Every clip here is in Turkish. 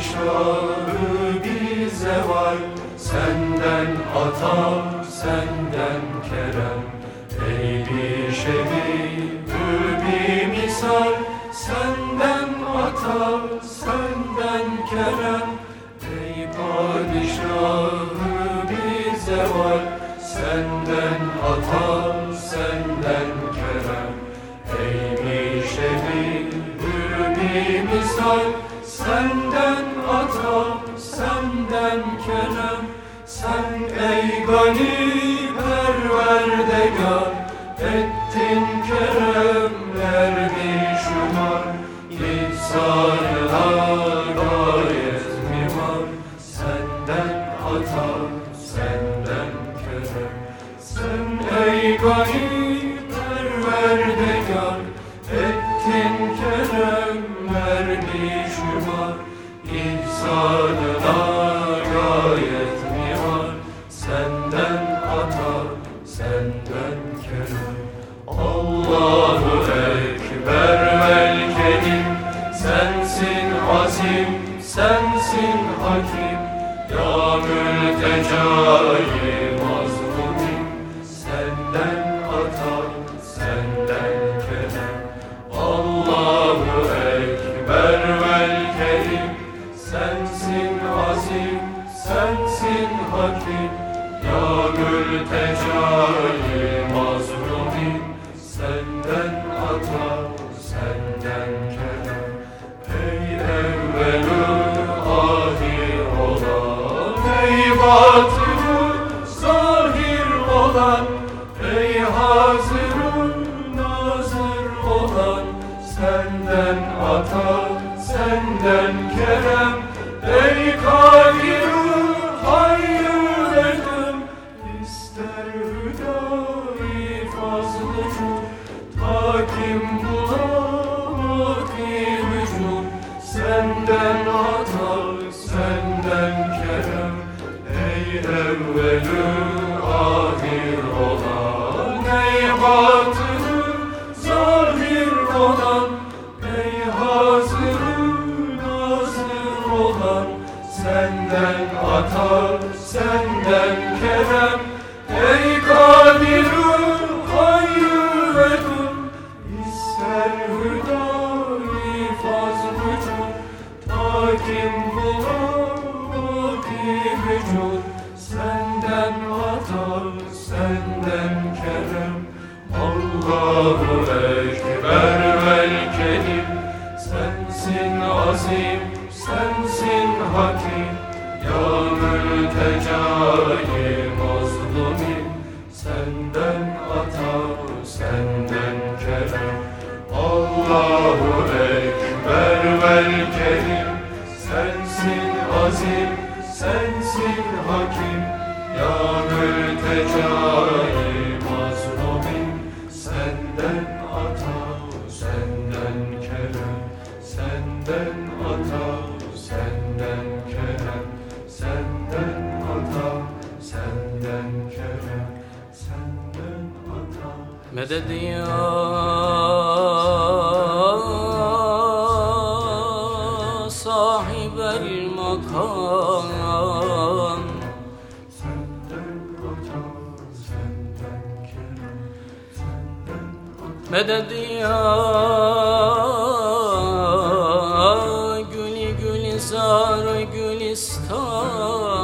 padişahı bize var. Senden ata, senden kerem. Ey bir şebi-ü bir misal. Senden ata, senden kerem. Ey padişahı bize var. Senden ata, senden kerem. Ey bir şebi-ü bir misal. Senden ata, senden kerem. Sen ey gani perverdegar, ettin keremler bir şumar. İhsanına gayet mimar. Senden ata, senden kerem. Sen ey gani perverdegar, ettin keremler bir şumar. İhsanına gayet mimar. Senden ata, senden kerem. Allahu Ekber vel kerim. Sensin azim, sensin hakim. Ya mültecai mazlumim. Senden ata, senden kerem. Allahu Ekber vel kerim. Sensin azim, sensin hakim. Ya mültecai mazlumim. Senden ata, senden kerem. Ey evvelü ahir olan, ey batını zahir olan, ey hazırı nazır olan. Senden ata, senden kerem. Ey kadirü hayyü edem. İster hüdâ-i fazlı-cûd, hakim bulamaki vücud. Senden ata, senden kerem. Ey evvelü ahir olan, ey batını zahir olan, ey hazırı nazır olan. Senden ata, senden kerem. Ey kadirü hayyü edem. İster hüdâ-i fazl-ı-cûd, hakim bulamaki vücud. Senden ata, senden kerem. Allahu Ekber vel kerim. Sensin azim, sensin hakim. Ya mültecai mazlumim. Senden ata, senden kerem. Allahu Ekber vel kerim. Sensin azim, sensin hakim. Ya mültecai mazlumim. Senden ata, senden kerem. Senden ata, senden kerem. Senden ata, senden kerem. Senden ata. Medet ya sahibel makam. Senden ata, senden kerem. Senden ata. Medet ya gülü gülizar gülistan.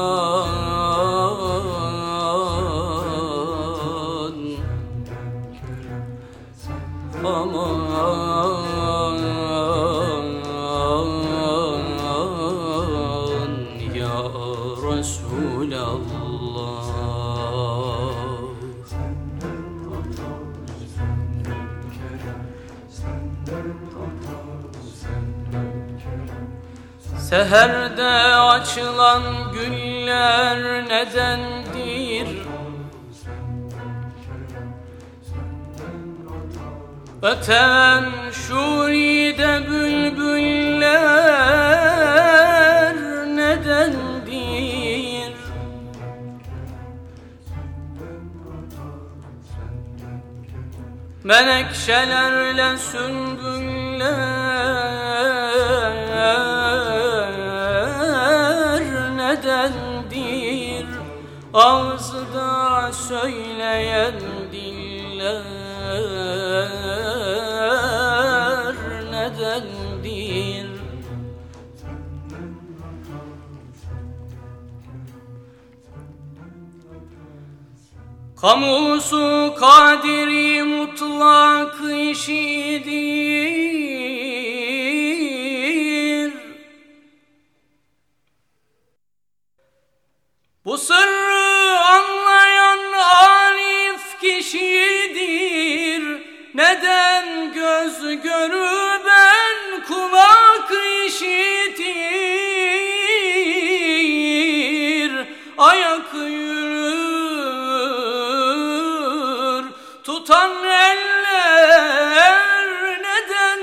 Aman ya Resulallah. Seherde açılan güller nedendir? Öten şuride bülbüller nedendir? Menekşelerle sümbüller ağızda söyleyen diller nedendir? Kamusu kadiri mutlak işidir. Bu sırrı anlayan arif kişidir. Neden göz görüben kulak işitir? Ayak yürür, tutan eller neden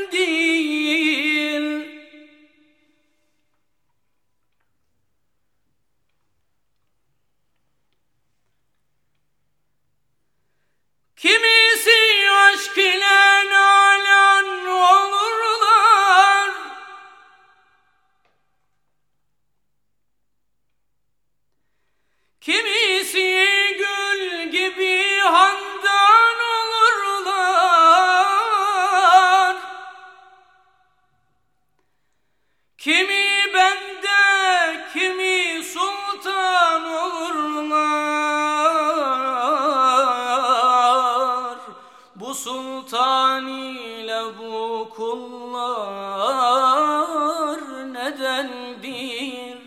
değil? Kimisi aşk ile nalan olurlar, kimisi gül gibi handan olurlar, kimi bende, kimi sultan olurlar. Bu sultan ile bu kullar nedendir?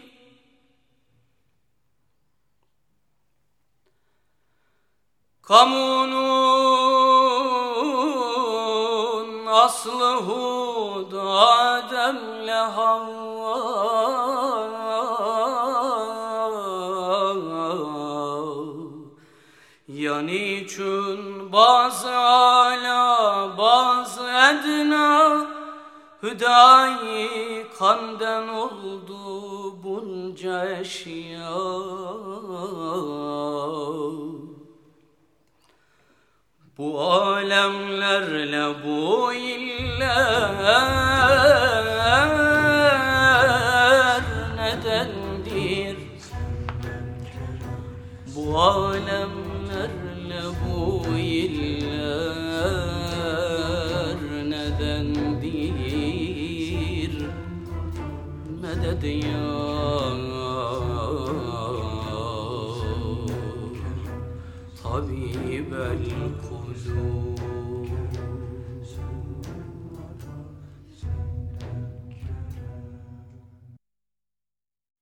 Kamunun aslı Hud, Adem'le Havva. Ya niçin bazı âlâ, bazı edna hüdayi kandan oldu bunca eşya? Bu alemlerle bu iller nedendir? Bu alemlerle bu iller nedendir? Medet ya Habibel kulub.